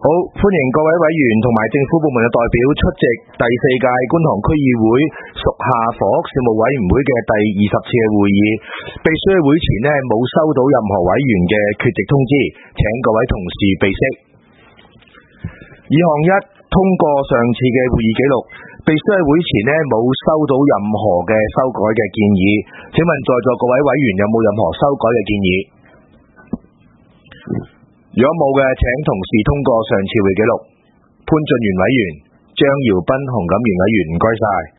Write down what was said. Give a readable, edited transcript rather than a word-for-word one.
好，歡迎各位委員同埋政府部門嘅代表出席第4屆觀塘區議會屬下房屋事務委員會嘅第20次嘅會議。秘書喺會前冇收到任何委員嘅缺席通知，請各位同事備悉。議項1，通過上次嘅會議記錄。秘書喺會前冇收到任何嘅修改嘅建議，請問在座各位委員有冇任何修改嘅建議？如果冇嘅，請同事通過上次會記錄。潘俊源委員、張耀斌、洪錦元委員，唔該晒。